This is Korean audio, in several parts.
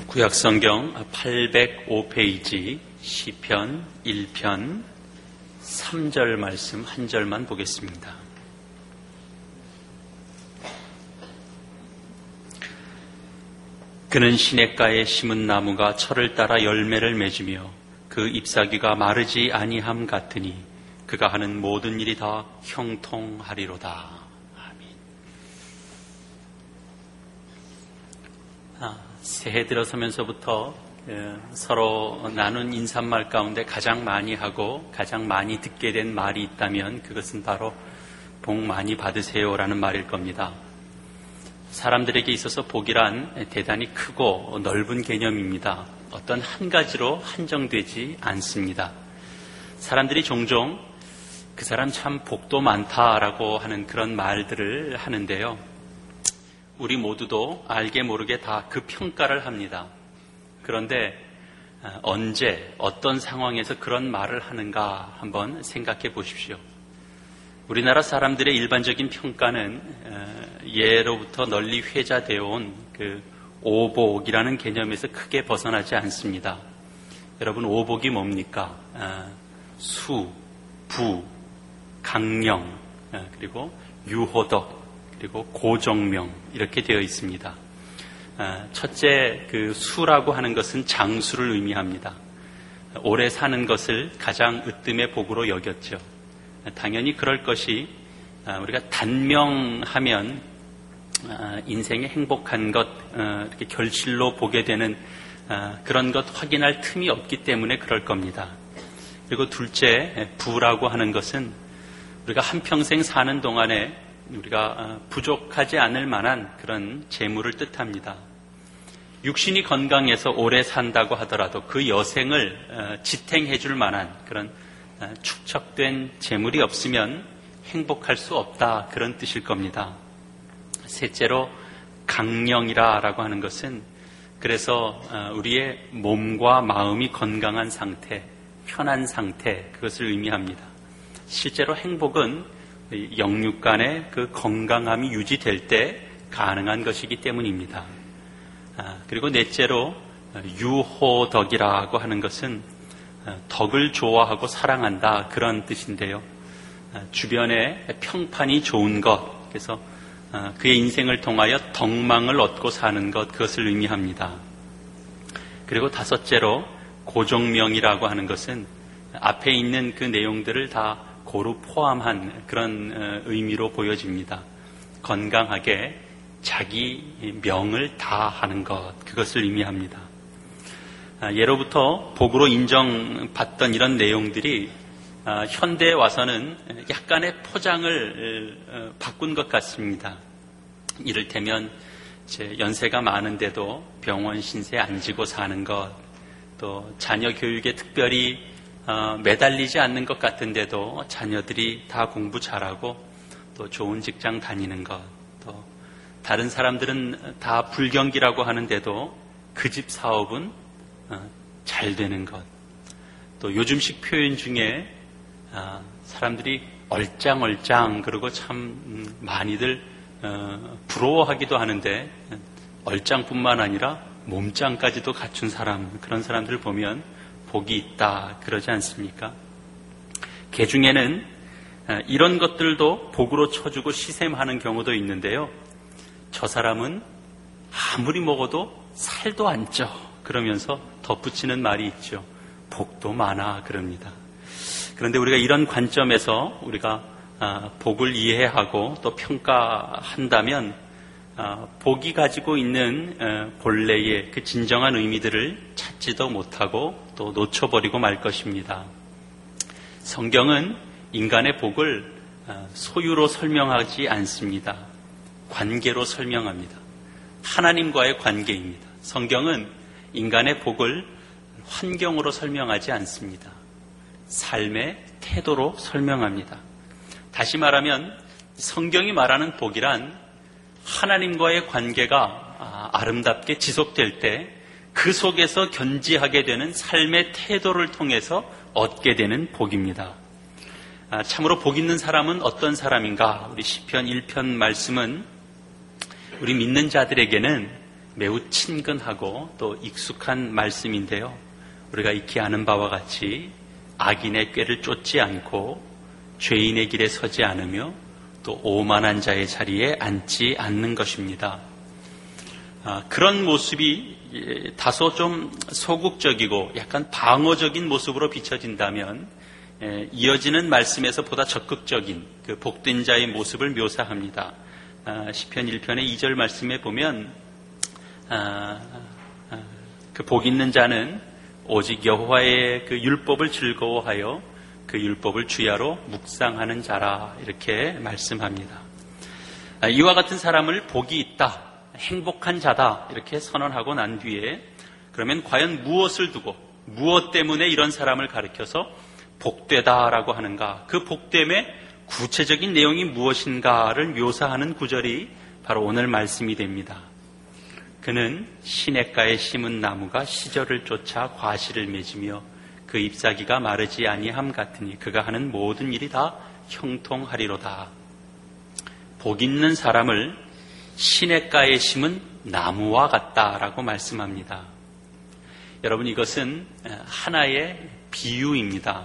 구약성경 805페이지 시편 1편 3절 말씀 한 절만 보겠습니다. 그는 시냇가에 심은 나무가 철을 따라 열매를 맺으며 그 잎사귀가 마르지 아니함 같으니 그가 하는 모든 일이 다 형통하리로다. 새해 들어서면서부터 서로 나눈 인사말 가운데 가장 많이 하고 가장 많이 듣게 된 말이 있다면 그것은 바로 복 많이 받으세요라는 말일 겁니다. 사람들에게 있어서 복이란 대단히 크고 넓은 개념입니다. 어떤 한 가지로 한정되지 않습니다. 사람들이 종종 그 사람 참 복도 많다라고 하는 그런 말들을 하는데요. 우리 모두도 알게 모르게 다 그 평가를 합니다. 그런데 언제 어떤 상황에서 그런 말을 하는가 한번 생각해 보십시오. 우리나라 사람들의 일반적인 평가는 예로부터 널리 회자되어 온 그 오복이라는 개념에서 크게 벗어나지 않습니다. 여러분, 오복이 뭡니까? 수, 부, 강령, 그리고 유호덕, 그리고 고정명 이렇게 되어 있습니다. 첫째, 그 수라고 하는 것은 장수를 의미합니다. 오래 사는 것을 가장 으뜸의 복으로 여겼죠. 당연히 그럴 것이 우리가 단명하면 인생의 행복한 것, 이렇게 결실로 보게 되는 그런 것 확인할 틈이 없기 때문에 그럴 겁니다. 그리고 둘째, 부라고 하는 것은 우리가 한평생 사는 동안에 우리가 부족하지 않을 만한 그런 재물을 뜻합니다. 육신이 건강해서 오래 산다고 하더라도 그 여생을 지탱해 줄 만한 그런 축적된 재물이 없으면 행복할 수 없다, 그런 뜻일 겁니다. 셋째로 강령이라고 하는 것은 그래서 우리의 몸과 마음이 건강한 상태, 편한 상태, 그것을 의미합니다. 실제로 행복은 영육 간의 그 건강함이 유지될 때 가능한 것이기 때문입니다. 그리고 넷째로 유호덕이라고 하는 것은 덕을 좋아하고 사랑한다, 그런 뜻인데요. 주변에 평판이 좋은 것, 그래서 그의 인생을 통하여 덕망을 얻고 사는 것, 그것을 의미합니다. 그리고 다섯째로 고정명이라고 하는 것은 앞에 있는 그 내용들을 다 고루 포함한 그런 의미로 보여집니다. 건강하게 자기 명을 다하는 것, 그것을 의미합니다. 예로부터 복으로 인정받던 이런 내용들이 현대에 와서는 약간의 포장을 바꾼 것 같습니다. 이를테면 연세가 많은데도 병원 신세에 안 지고 사는 것, 또 자녀 교육에 특별히 매달리지 않는 것 같은데도 자녀들이 다 공부 잘하고 또 좋은 직장 다니는 것, 또 다른 사람들은 다 불경기라고 하는데도 그 집 사업은 잘 되는 것, 또 요즘식 표현 중에 사람들이 얼짱얼짱 그러고 참 많이들 부러워하기도 하는데 얼짱뿐만 아니라 몸짱까지도 갖춘 사람, 그런 사람들을 보면 복이 있다, 그러지 않습니까? 개중에는 이런 것들도 복으로 쳐주고 시샘하는 경우도 있는데요. 저 사람은 아무리 먹어도 살도 안 쪄, 그러면서 덧붙이는 말이 있죠. 복도 많아, 그럽니다. 그런데 우리가 이런 관점에서 우리가 복을 이해하고 또 평가한다면 복이 가지고 있는 본래의 그 진정한 의미들을 찾지도 못하고 또 놓쳐버리고 말 것입니다. 성경은 인간의 복을 소유로 설명하지 않습니다. 관계로 설명합니다. 하나님과의 관계입니다. 성경은 인간의 복을 환경으로 설명하지 않습니다. 삶의 태도로 설명합니다. 다시 말하면 성경이 말하는 복이란 하나님과의 관계가 아름답게 지속될 때 그 속에서 견지하게 되는 삶의 태도를 통해서 얻게 되는 복입니다. 참으로 복 있는 사람은 어떤 사람인가? 우리 시편 1편 말씀은 우리 믿는 자들에게는 매우 친근하고 또 익숙한 말씀인데요. 우리가 익히 아는 바와 같이 악인의 꾀를 쫓지 않고 죄인의 길에 서지 않으며 또 오만한 자의 자리에 앉지 않는 것입니다. 그런 모습이 다소 좀 소극적이고 약간 방어적인 모습으로 비춰진다면 이어지는 말씀에서 보다 적극적인 그 복된 자의 모습을 묘사합니다. 시편 1편의 2절 말씀에 보면 그 복 있는 자는 오직 여호와의 그 율법을 즐거워하여 그 율법을 주야로 묵상하는 자라 이렇게 말씀합니다. 이와 같은 사람을 복이 있다, 행복한 자다 이렇게 선언하고 난 뒤에 그러면 과연 무엇을 두고 무엇 때문에 이런 사람을 가리켜서 복되다라고 하는가, 그 복됨의 구체적인 내용이 무엇인가를 묘사하는 구절이 바로 오늘 말씀이 됩니다. 그는 시냇가에 심은 나무가 시절을 쫓아 과실을 맺으며 그 잎사귀가 마르지 아니함 같으니 그가 하는 모든 일이 다 형통하리로다. 복 있는 사람을 시냇가에 심은 나무와 같다라고 말씀합니다. 여러분, 이것은 하나의 비유입니다.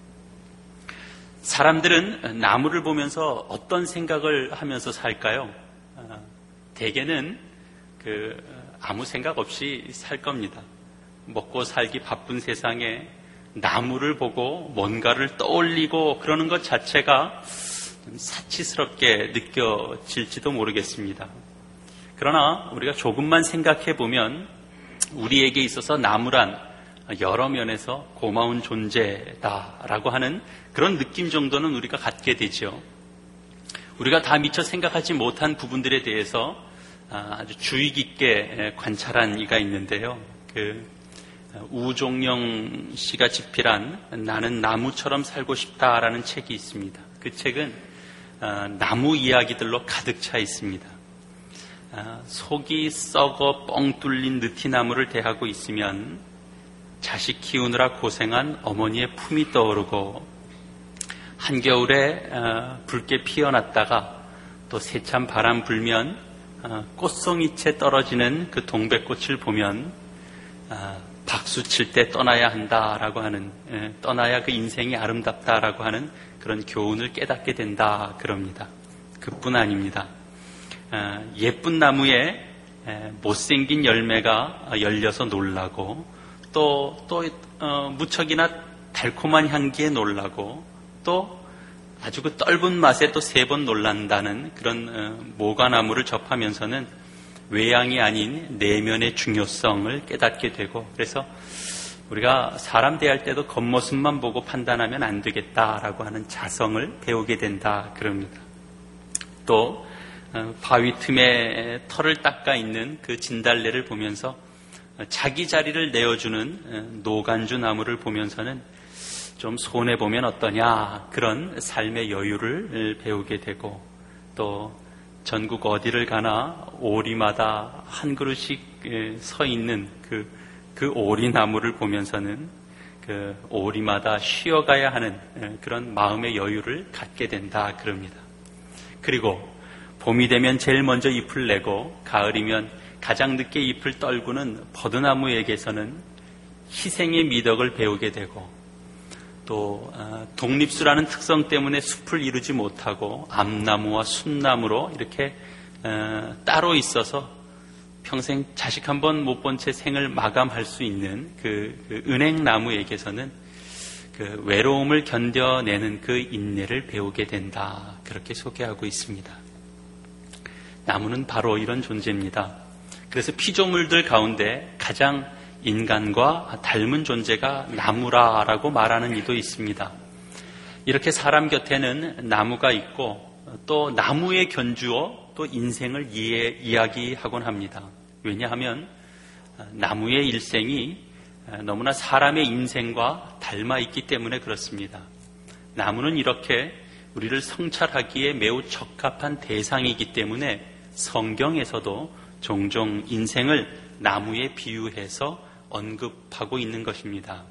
사람들은 나무를 보면서 어떤 생각을 하면서 살까요? 대개는 아무 생각 없이 살 겁니다. 먹고 살기 바쁜 세상에 나무를 보고 뭔가를 떠올리고 그러는 것 자체가 사치스럽게 느껴질지도 모르겠습니다. 그러나 우리가 조금만 생각해 보면 우리에게 있어서 나무란 여러 면에서 고마운 존재다라고 하는 그런 느낌 정도는 우리가 갖게 되죠. 우리가 다 미처 생각하지 못한 부분들에 대해서 아주 주의 깊게 관찰한 이가 있는데요. 우종영 씨가 집필한 나는 나무처럼 살고 싶다라는 책이 있습니다. 그 책은 나무 이야기들로 가득 차 있습니다. 속이 썩어 뻥 뚫린 느티나무를 대하고 있으면 자식 키우느라 고생한 어머니의 품이 떠오르고, 한겨울에 붉게 피어났다가 또 세찬 바람 불면 꽃송이채 떨어지는 그 동백꽃을 보면 박수 칠 때 떠나야 한다라고 하는, 떠나야 그 인생이 아름답다라고 하는 그런 교훈을 깨닫게 된다 그럽니다. 그뿐 아닙니다. 예쁜 나무에 못생긴 열매가 열려서 놀라고, 또 무척이나 달콤한 향기에 놀라고, 또 아주 그 떫은 맛에 또 3번 놀란다는 그런 모과나무를 접하면서는 외양이 아닌 내면의 중요성을 깨닫게 되고, 그래서 우리가 사람 대할 때도 겉모습만 보고 판단하면 안 되겠다라고 하는 자성을 배우게 된다 그럽니다. 또 바위 틈에 털을 닦아 있는 그 진달래를 보면서 자기 자리를 내어주는 노간주 나무를 보면서는 좀 손해보면 어떠냐, 그런 삶의 여유를 배우게 되고, 또 전국 어디를 가나 오리마다 한 그루씩 서 있는 그 오리나무를 보면서는 그 오리마다 쉬어가야 하는 그런 마음의 여유를 갖게 된다 그럽니다. 그리고 봄이 되면 제일 먼저 잎을 내고 가을이면 가장 늦게 잎을 떨구는 버드나무에게서는 희생의 미덕을 배우게 되고, 또 독립수라는 특성 때문에 숲을 이루지 못하고 암나무와 순나무로 이렇게 따로 있어서 평생 자식 한 번 못 본 채 생을 마감할 수 있는 그 은행나무에게서는 그 외로움을 견뎌내는 그 인내를 배우게 된다, 그렇게 소개하고 있습니다. 나무는 바로 이런 존재입니다. 그래서 피조물들 가운데 가장 인간과 닮은 존재가 나무라라고 말하는 이도 있습니다. 이렇게 사람 곁에는 나무가 있고, 또 나무에 견주어 또 인생을 이야기하곤 합니다. 왜냐하면 나무의 일생이 너무나 사람의 인생과 닮아 있기 때문에 그렇습니다. 나무는 이렇게 우리를 성찰하기에 매우 적합한 대상이기 때문에 성경에서도 종종 인생을 나무에 비유해서 언급하고 있는 것입니다.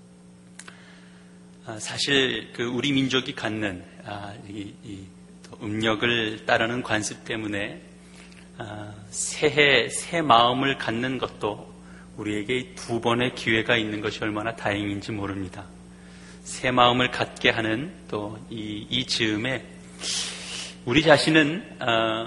사실 우리 민족이 갖는 이 음력을 따르는 관습 때문에 새 마음을 갖는 것도 우리에게 2번의 기회가 있는 것이 얼마나 다행인지 모릅니다. 새 마음을 갖게 하는 또 이 즈음에 우리 자신은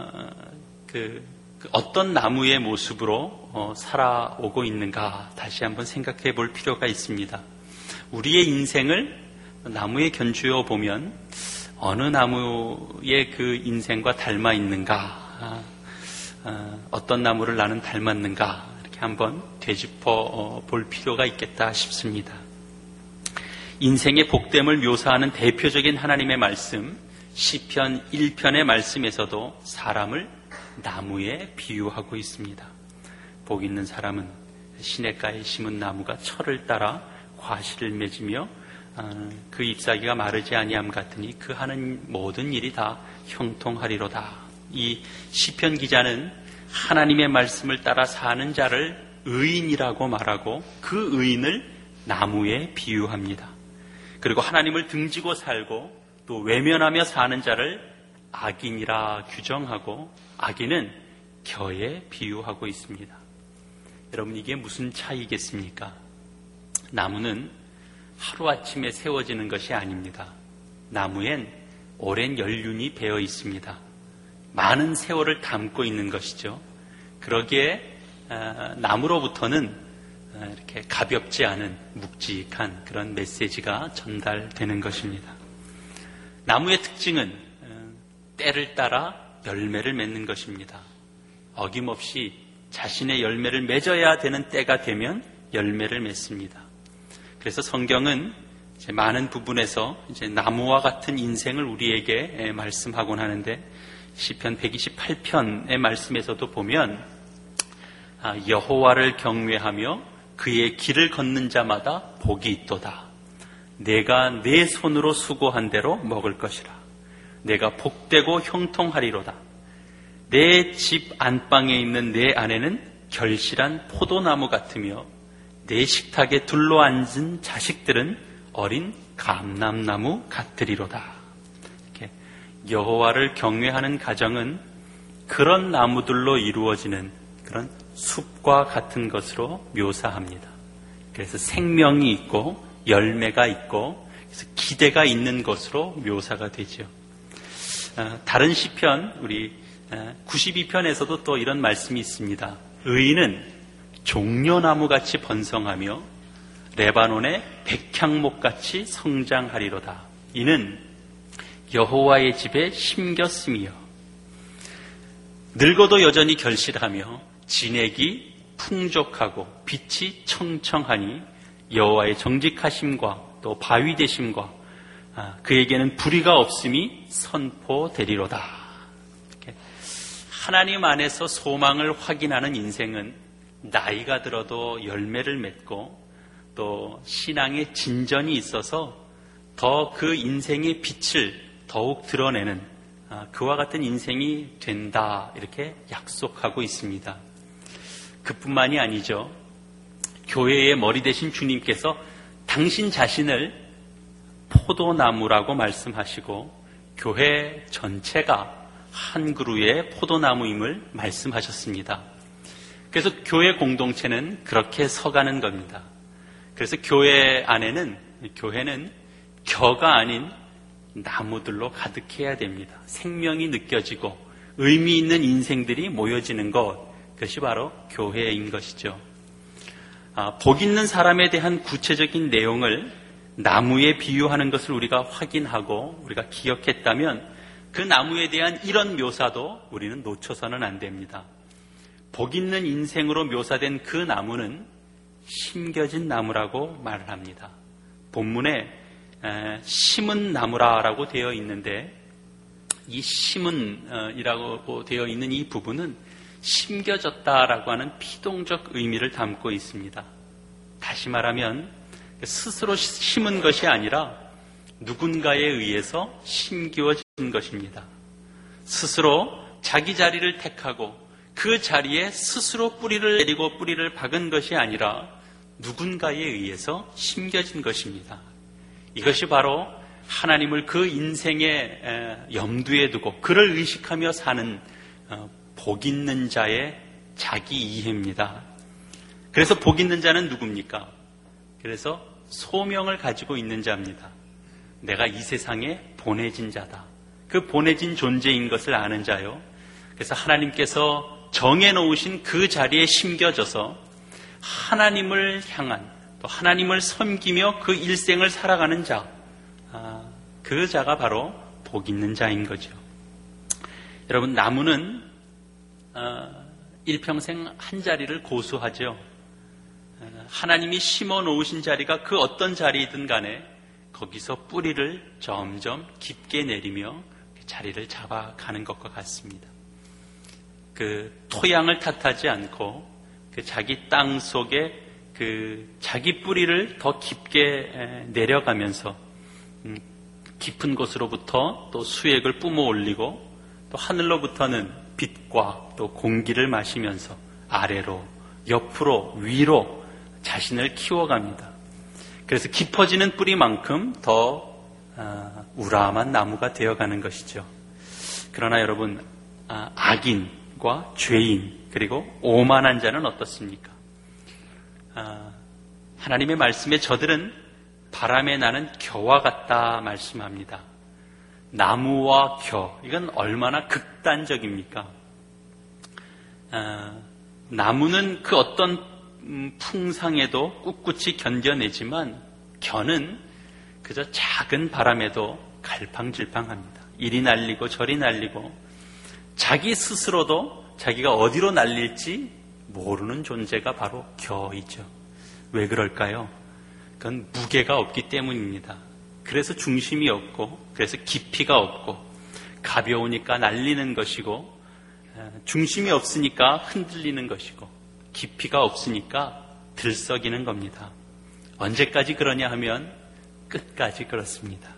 어떤 나무의 모습으로 살아오고 있는가 다시 한번 생각해 볼 필요가 있습니다. 우리의 인생을 나무에 견주어 보면 어느 나무의 그 인생과 닮아 있는가, 어떤 나무를 나는 닮았는가 이렇게 한번 되짚어 볼 필요가 있겠다 싶습니다. 인생의 복됨을 묘사하는 대표적인 하나님의 말씀 시편 1편의 말씀에서도 사람을 나무에 비유하고 있습니다. 복 있는 사람은 시냇가에 심은 나무가 철을 따라 과실을 맺으며 그 잎사귀가 마르지 아니함 같으니 그 하는 모든 일이 다 형통하리로다. 이 시편 기자는 하나님의 말씀을 따라 사는 자를 의인이라고 말하고 그 의인을 나무에 비유합니다. 그리고 하나님을 등지고 살고 또 외면하며 사는 자를 악인이라 규정하고 악인은 겨에 비유하고 있습니다. 여러분, 이게 무슨 차이겠습니까? 나무는 하루아침에 세워지는 것이 아닙니다. 나무엔 오랜 연륜이 배어 있습니다. 많은 세월을 담고 있는 것이죠. 그러기에 나무로부터는 이렇게 가볍지 않은 묵직한 그런 메시지가 전달되는 것입니다. 나무의 특징은 때를 따라 열매를 맺는 것입니다. 어김없이 자신의 열매를 맺어야 되는 때가 되면 열매를 맺습니다. 그래서 성경은 이제 많은 부분에서 이제 나무와 같은 인생을 우리에게 말씀하곤 하는데 시편 128편의 말씀에서도 보면 여호와를 경외하며 그의 길을 걷는 자마다 복이 있도다. 내가 내 손으로 수고한 대로 먹을 것이라. 내가 복되고 형통하리로다. 내 집 안방에 있는 내 아내는 결실한 포도나무 같으며 내 식탁에 둘러앉은 자식들은 어린 감람나무 같으리로다. 이렇게 여호와를 경외하는 가정은 그런 나무들로 이루어지는 그런 숲과 같은 것으로 묘사합니다. 그래서 생명이 있고 열매가 있고 그래서 기대가 있는 것으로 묘사가 되죠. 다른 시편 우리 92편에서도 또 이런 말씀이 있습니다. 의인은 종려나무같이 번성하며 레바논의 백향목같이 성장하리로다. 이는 여호와의 집에 심겼으며 늙어도 여전히 결실하며 진액이 풍족하고 빛이 청청하니 여호와의 정직하심과 또 바위 되심과 그에게는 불의가 없음이 선포되리로다. 하나님 안에서 소망을 확인하는 인생은 나이가 들어도 열매를 맺고 또 신앙의 진전이 있어서 더 그 인생의 빛을 더욱 드러내는 그와 같은 인생이 된다 이렇게 약속하고 있습니다. 그뿐만이 아니죠. 교회의 머리 되신 주님께서 당신 자신을 포도나무라고 말씀하시고 교회 전체가 한 그루의 포도나무임을 말씀하셨습니다. 그래서 교회 공동체는 그렇게 서가는 겁니다. 그래서 교회는 겨가 아닌 나무들로 가득해야 됩니다. 생명이 느껴지고 의미 있는 인생들이 모여지는 것, 그것이 바로 교회인 것이죠. 복 있는 사람에 대한 구체적인 내용을 나무에 비유하는 것을 우리가 확인하고 우리가 기억했다면 그 나무에 대한 이런 묘사도 우리는 놓쳐서는 안 됩니다. 복 있는 인생으로 묘사된 그 나무는 심겨진 나무라고 말을 합니다. 본문에 심은 나무라고 되어 있는데 이 심은이라고 되어 있는 이 부분은 심겨졌다라고 하는 피동적 의미를 담고 있습니다. 다시 말하면 스스로 심은 것이 아니라 누군가에 의해서 심기워진 것입니다. 스스로 자기 자리를 택하고 그 자리에 스스로 뿌리를 내리고 뿌리를 박은 것이 아니라 누군가에 의해서 심겨진 것입니다. 이것이 바로 하나님을 그 인생의 염두에 두고 그를 의식하며 사는 복 있는 자의 자기 이해입니다. 그래서 복 있는 자는 누굽니까? 그래서 소명을 가지고 있는 자입니다. 내가 이 세상에 보내진 자다. 그 보내진 존재인 것을 아는 자요. 그래서 하나님께서 정해놓으신 그 자리에 심겨져서 하나님을 향한, 또 하나님을 섬기며 그 일생을 살아가는 자, 그 자가 바로 복 있는 자인 거죠. 여러분, 나무는 일평생 한 자리를 고수하죠. 하나님이 심어 놓으신 자리가 그 어떤 자리이든 간에 거기서 뿌리를 점점 깊게 내리며 자리를 잡아가는 것과 같습니다. 그 토양을 탓하지 않고 그 자기 땅 속에 그 자기 뿌리를 더 깊게 내려가면서 깊은 곳으로부터 또 수액을 뿜어 올리고 또 하늘로부터는 빛과 또 공기를 마시면서 아래로, 옆으로, 위로 자신을 키워갑니다. 그래서 깊어지는 뿌리만큼 더 우람한 나무가 되어가는 것이죠. 그러나 여러분, 악인과 죄인 그리고 오만한 자는 어떻습니까? 하나님의 말씀에 저들은 바람에 나는 겨와 같다 말씀합니다. 나무와 겨, 이건 얼마나 극단적입니까? 나무는 그 어떤 풍상에도 꿋꿋이 견뎌내지만 겨는 그저 작은 바람에도 갈팡질팡합니다. 이리 날리고 저리 날리고 자기 스스로도 자기가 어디로 날릴지 모르는 존재가 바로 겨이죠. 왜 그럴까요? 그건 무게가 없기 때문입니다. 그래서 중심이 없고, 그래서 깊이가 없고, 가벼우니까 날리는 것이고, 중심이 없으니까 흔들리는 것이고, 깊이가 없으니까 들썩이는 겁니다. 언제까지 그러냐 하면 끝까지 그렇습니다.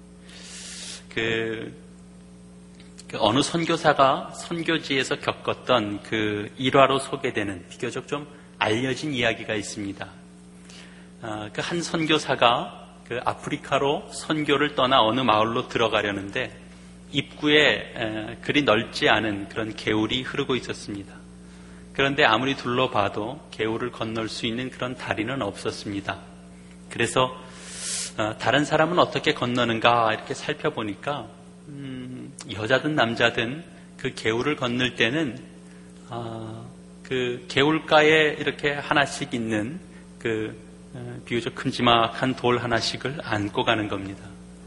어느 선교사가 선교지에서 겪었던 그 일화로 소개되는 비교적 좀 알려진 이야기가 있습니다. 그 한 선교사가 그 아프리카로 선교를 떠나 어느 마을로 들어가려는데 입구에 그리 넓지 않은 그런 개울이 흐르고 있었습니다. 그런데 아무리 둘러봐도 개울을 건널 수 있는 그런 다리는 없었습니다. 그래서 다른 사람은 어떻게 건너는가 이렇게 살펴보니까 여자든 남자든 그 개울을 건널 때는 그 개울가에 이렇게 하나씩 있는 그 비교적 큼지막한 돌 하나씩을 안고 가는 겁니다.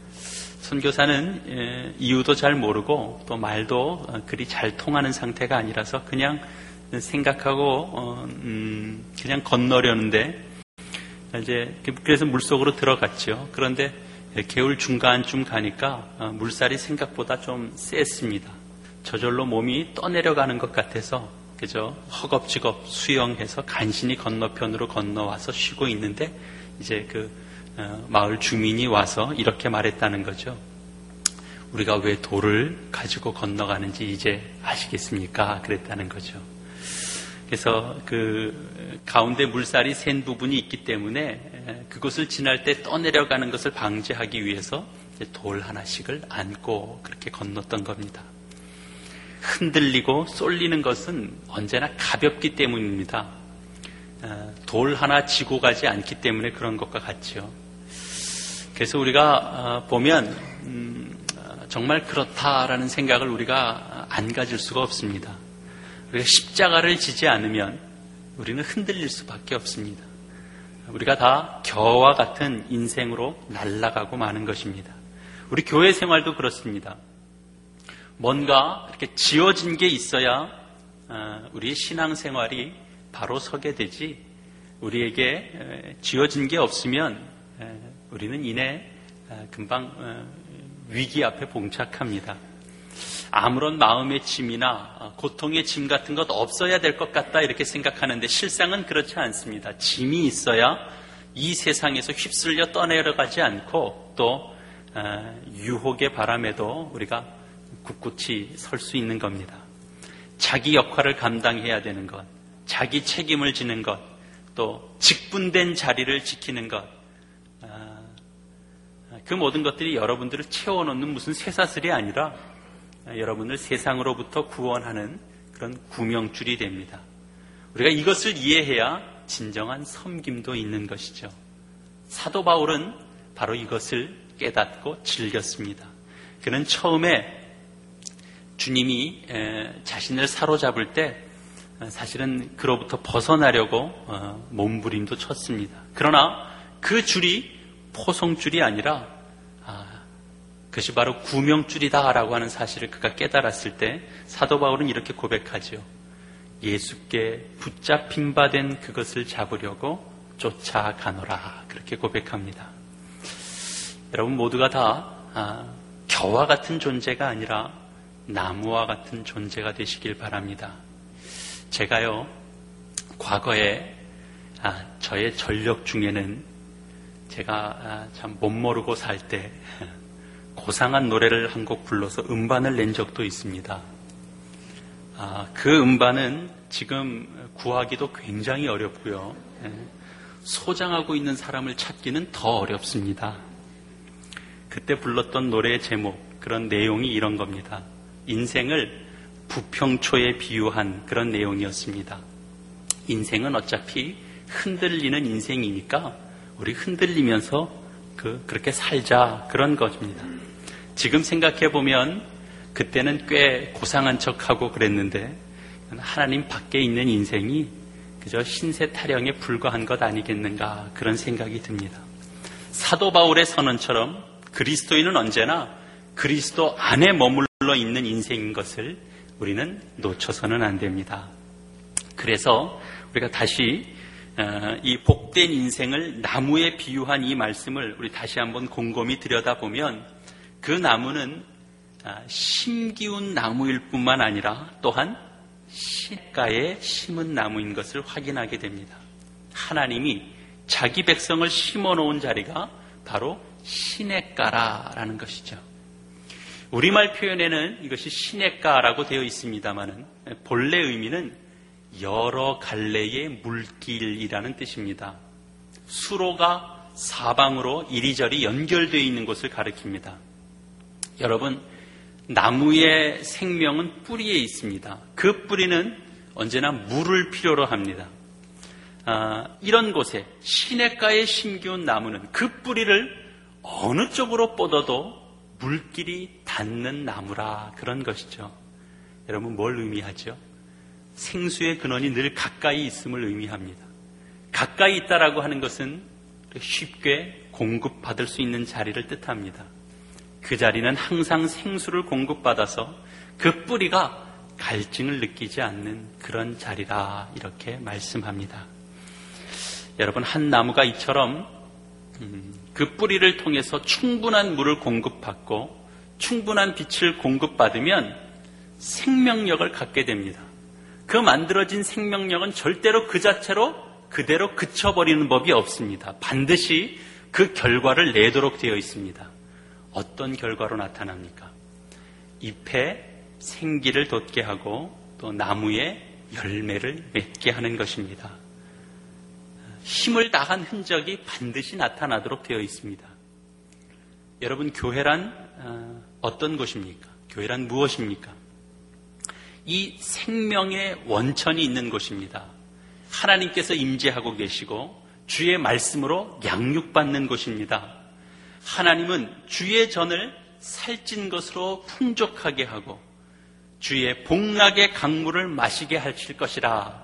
선교사는 이유도 잘 모르고 또 말도 그리 잘 통하는 상태가 아니라서 그냥 생각하고 그냥 건너려는데 이제 그래서 물속으로 들어갔죠. 그런데 개울 중간쯤 가니까 물살이 생각보다 좀 셌습니다. 저절로 몸이 떠내려가는 것 같아서 그저 허겁지겁 수영해서 간신히 건너편으로 건너와서 쉬고 있는데 이제 그 마을 주민이 와서 이렇게 말했다는 거죠. 우리가 왜 돌을 가지고 건너가는지 이제 아시겠습니까? 그랬다는 거죠. 그래서 그 가운데 물살이 센 부분이 있기 때문에 그곳을 지날 때 떠내려가는 것을 방지하기 위해서 돌 하나씩을 안고 그렇게 건넜던 겁니다. 흔들리고 쏠리는 것은 언제나 가볍기 때문입니다. 돌 하나 지고 가지 않기 때문에 그런 것과 같죠. 그래서 우리가 보면 정말 그렇다라는 생각을 우리가 안 가질 수가 없습니다. 우리가 십자가를 지지 않으면 우리는 흔들릴 수밖에 없습니다. 우리가 다 겨와 같은 인생으로 날아가고 마는 것입니다. 우리 교회 생활도 그렇습니다. 뭔가 이렇게 지어진 게 있어야 우리의 신앙생활이 바로 서게 되지 우리에게 지어진 게 없으면 우리는 이내 금방 위기 앞에 봉착합니다. 아무런 마음의 짐이나 고통의 짐 같은 것 없어야 될 것 같다 이렇게 생각하는데 실상은 그렇지 않습니다. 짐이 있어야 이 세상에서 휩쓸려 떠내려가지 않고 또 유혹의 바람에도 우리가 굳굳이 설 수 있는 겁니다. 자기 역할을 감당해야 되는 것, 자기 책임을 지는 것, 또 직분된 자리를 지키는 것, 그 모든 것들이 여러분들을 채워놓는 무슨 쇠사슬이 아니라 여러분을 세상으로부터 구원하는 그런 구명줄이 됩니다. 우리가 이것을 이해해야 진정한 섬김도 있는 것이죠. 사도 바울은 바로 이것을 깨닫고 즐겼습니다. 그는 처음에 주님이 자신을 사로잡을 때 사실은 그로부터 벗어나려고 몸부림도 쳤습니다. 그러나 그 줄이 포송줄이 아니라 그것이 바로 구명줄이다라고 하는 사실을 그가 깨달았을 때 사도 바울은 이렇게 고백하죠. 예수께 붙잡힌 바 된 그것을 잡으려고 쫓아가노라. 그렇게 고백합니다. 여러분 모두가 다 겨와 같은 존재가 아니라 나무와 같은 존재가 되시길 바랍니다. 제가요 과거에 저의 전력 중에는 제가 참 못 모르고 살 때 고상한 노래를 한 곡 불러서 음반을 낸 적도 있습니다. 그 음반은 지금 구하기도 굉장히 어렵고요. 소장하고 있는 사람을 찾기는 더 어렵습니다. 그때 불렀던 노래의 제목, 그런 내용이 이런 겁니다. 인생을 부평초에 비유한 그런 내용이었습니다. 인생은 어차피 흔들리는 인생이니까 우리 흔들리면서 그렇게 살자, 그런 것입니다. 지금 생각해보면 그때는 꽤 고상한 척하고 그랬는데 하나님 밖에 있는 인생이 그저 신세 타령에 불과한 것 아니겠는가, 그런 생각이 듭니다. 사도 바울의 선언처럼 그리스도인은 언제나 그리스도 안에 머물러 있는 인생인 것을 우리는 놓쳐서는 안 됩니다. 그래서 우리가 다시 이 복된 인생을 나무에 비유한 이 말씀을 우리 다시 한번 곰곰이 들여다보면 그 나무는 심기운 나무일 뿐만 아니라 또한 시냇가에 심은 나무인 것을 확인하게 됩니다. 하나님이 자기 백성을 심어놓은 자리가 바로 시냇가라는 것이죠. 우리말 표현에는 이것이 시냇가라고 되어 있습니다마는 본래 의미는 여러 갈래의 물길이라는 뜻입니다. 수로가 사방으로 이리저리 연결되어 있는 곳을 가리킵니다. 여러분, 나무의 생명은 뿌리에 있습니다. 그 뿌리는 언제나 물을 필요로 합니다. 이런 곳에 시냇가에 심기운 나무는 그 뿌리를 어느 쪽으로 뻗어도 물길이 닿는 나무라, 그런 것이죠. 여러분, 뭘 의미하죠? 생수의 근원이 늘 가까이 있음을 의미합니다. 가까이 있다라고 하는 것은 쉽게 공급받을 수 있는 자리를 뜻합니다. 그 자리는 항상 생수를 공급받아서 그 뿌리가 갈증을 느끼지 않는 그런 자리라, 이렇게 말씀합니다. 여러분, 한 나무가 이처럼 그 뿌리를 통해서 충분한 물을 공급받고 충분한 빛을 공급받으면 생명력을 갖게 됩니다. 그 만들어진 생명력은 절대로 그 자체로 그대로 그쳐버리는 법이 없습니다. 반드시 그 결과를 내도록 되어 있습니다. 어떤 결과로 나타납니까? 잎에 생기를 돋게 하고 또 나무에 열매를 맺게 하는 것입니다. 힘을 다한 흔적이 반드시 나타나도록 되어 있습니다. 여러분, 교회란 어떤 곳입니까? 교회란 무엇입니까? 이 생명의 원천이 있는 곳입니다. 하나님께서 임재하고 계시고 주의 말씀으로 양육받는 곳입니다. 하나님은 주의 전을 살찐 것으로 풍족하게 하고 주의 복락의 강물을 마시게 하실 것이라.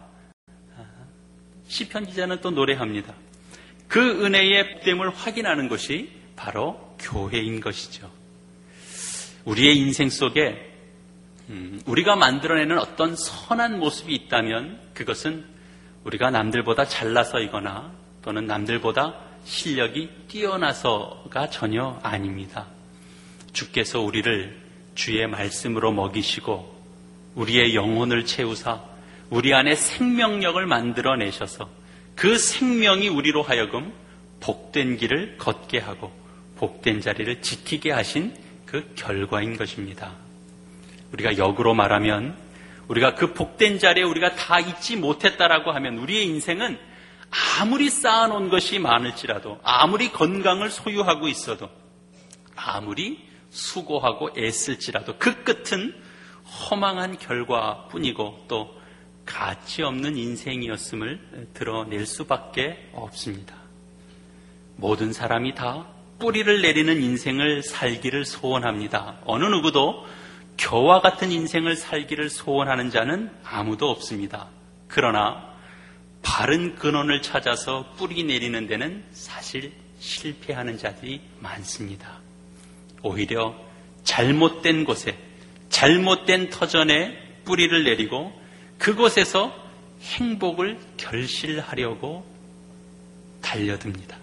시편 기자는 또 노래합니다. 그 은혜의 복됨을 확인하는 것이 바로 교회인 것이죠. 우리의 인생 속에 우리가 만들어내는 어떤 선한 모습이 있다면 그것은 우리가 남들보다 잘나서이거나 또는 남들보다 실력이 뛰어나서가 전혀 아닙니다. 주께서 우리를 주의 말씀으로 먹이시고 우리의 영혼을 채우사 우리 안에 생명력을 만들어내셔서 그 생명이 우리로 하여금 복된 길을 걷게 하고 복된 자리를 지키게 하신 그 결과인 것입니다. 우리가 역으로 말하면 우리가 그 복된 자리에 우리가 다 있지 못했다라고 하면 우리의 인생은 아무리 쌓아놓은 것이 많을지라도 아무리 건강을 소유하고 있어도 아무리 수고하고 애쓸지라도 그 끝은 허망한 결과뿐이고 또 가치 없는 인생이었음을 드러낼 수밖에 없습니다. 모든 사람이 다 뿌리를 내리는 인생을 살기를 소원합니다. 어느 누구도 겨와 같은 인생을 살기를 소원하는 자는 아무도 없습니다. 그러나 바른 근원을 찾아서 뿌리 내리는 데는 사실 실패하는 자들이 많습니다. 오히려 잘못된 곳에, 잘못된 터전에 뿌리를 내리고 그곳에서 행복을 결실하려고 달려듭니다.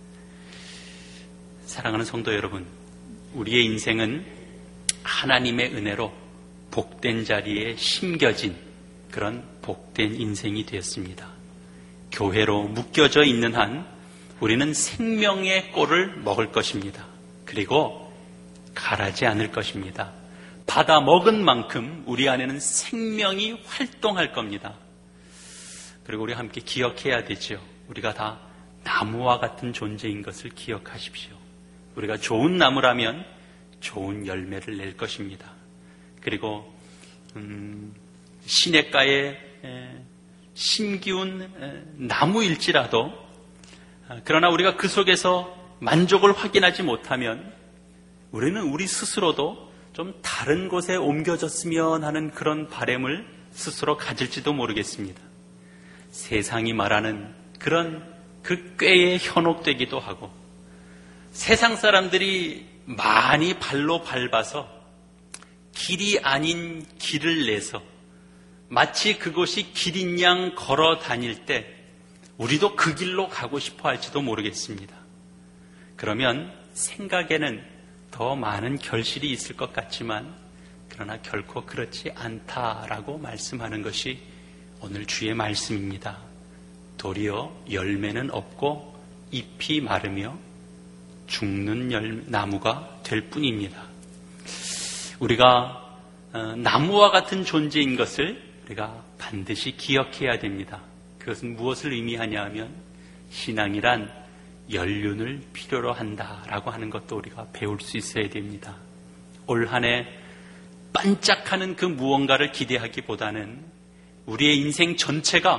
사랑하는 성도 여러분, 우리의 인생은 하나님의 은혜로 복된 자리에 심겨진 그런 복된 인생이 되었습니다. 교회로 묶여져 있는 한 우리는 생명의 꼴을 먹을 것입니다. 그리고 가라지 않을 것입니다. 받아 먹은 만큼 우리 안에는 생명이 활동할 겁니다. 그리고 우리 함께 기억해야 되죠. 우리가 다 나무와 같은 존재인 것을 기억하십시오. 우리가 좋은 나무라면 좋은 열매를 낼 것입니다. 그리고 시냇가에 심기운 나무일지라도 그러나 우리가 그 속에서 만족을 확인하지 못하면 우리는 우리 스스로도 좀 다른 곳에 옮겨졌으면 하는 그런 바람을 스스로 가질지도 모르겠습니다. 세상이 말하는 그런 그 꾀에 현혹되기도 하고 세상 사람들이 많이 발로 밟아서 길이 아닌 길을 내서 마치 그곳이 길인 양 걸어 다닐 때 우리도 그 길로 가고 싶어 할지도 모르겠습니다. 그러면 생각에는 더 많은 결실이 있을 것 같지만 그러나 결코 그렇지 않다라고 말씀하는 것이 오늘 주의 말씀입니다. 도리어 열매는 없고 잎이 마르며 죽는 나무가 될 뿐입니다. 우리가 나무와 같은 존재인 것을 우리가 반드시 기억해야 됩니다. 그것은 무엇을 의미하냐 하면 신앙이란 연륜을 필요로 한다라고 하는 것도 우리가 배울 수 있어야 됩니다. 올 한 해 반짝하는 그 무언가를 기대하기보다는 우리의 인생 전체가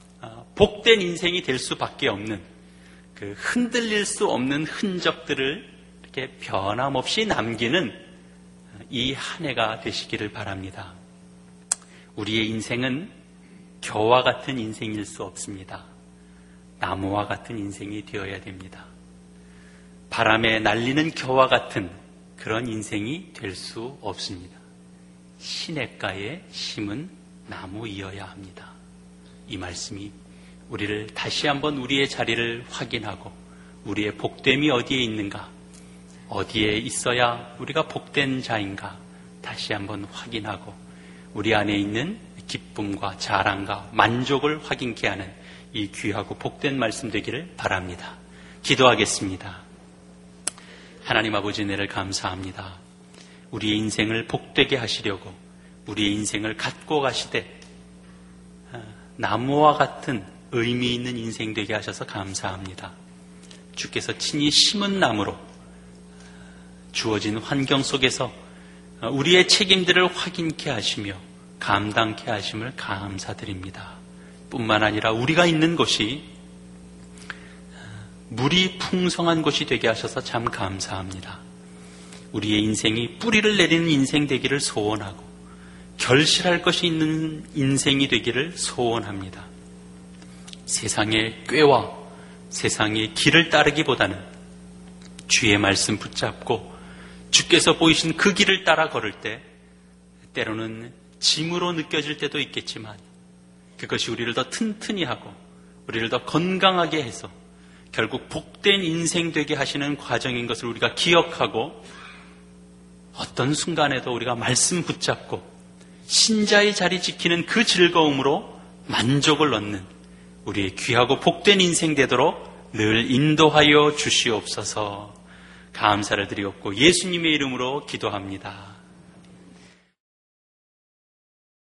복된 인생이 될 수밖에 없는 그 흔들릴 수 없는 흔적들을 이렇게 변함없이 남기는 이 한 해가 되시기를 바랍니다. 우리의 인생은 겨와 같은 인생일 수 없습니다. 나무와 같은 인생이 되어야 됩니다. 바람에 날리는 겨와 같은 그런 인생이 될 수 없습니다. 시냇가에 심은 나무이어야 합니다. 이 말씀이 우리를 다시 한번 우리의 자리를 확인하고 우리의 복됨이 어디에 있는가, 어디에 있어야 우리가 복된 자인가 다시 한번 확인하고 우리 안에 있는 기쁨과 자랑과 만족을 확인케 하는 이 귀하고 복된 말씀 되기를 바랍니다. 기도하겠습니다. 하나님 아버지, 은혜를 감사합니다. 우리의 인생을 복되게 하시려고 우리의 인생을 갖고 가시되 나무와 같은 의미 있는 인생 되게 하셔서 감사합니다. 주께서 친히 심은 나무로 주어진 환경 속에서 우리의 책임들을 확인케 하시며 감당케 하심을 감사드립니다. 뿐만 아니라 우리가 있는 곳이 물이 풍성한 곳이 되게 하셔서 참 감사합니다. 우리의 인생이 뿌리를 내리는 인생 되기를 소원하고 결실할 것이 있는 인생이 되기를 소원합니다. 세상의 꾀와 세상의 길을 따르기보다는 주의 말씀 붙잡고 주께서 보이신 그 길을 따라 걸을 때 때로는 짐으로 느껴질 때도 있겠지만 그것이 우리를 더 튼튼히 하고 우리를 더 건강하게 해서 결국 복된 인생 되게 하시는 과정인 것을 우리가 기억하고 어떤 순간에도 우리가 말씀 붙잡고 신자의 자리 지키는 그 즐거움으로 만족을 얻는 우리의 귀하고 복된 인생 되도록 늘 인도하여 주시옵소서. 감사를 드리옵고 예수님의 이름으로 기도합니다.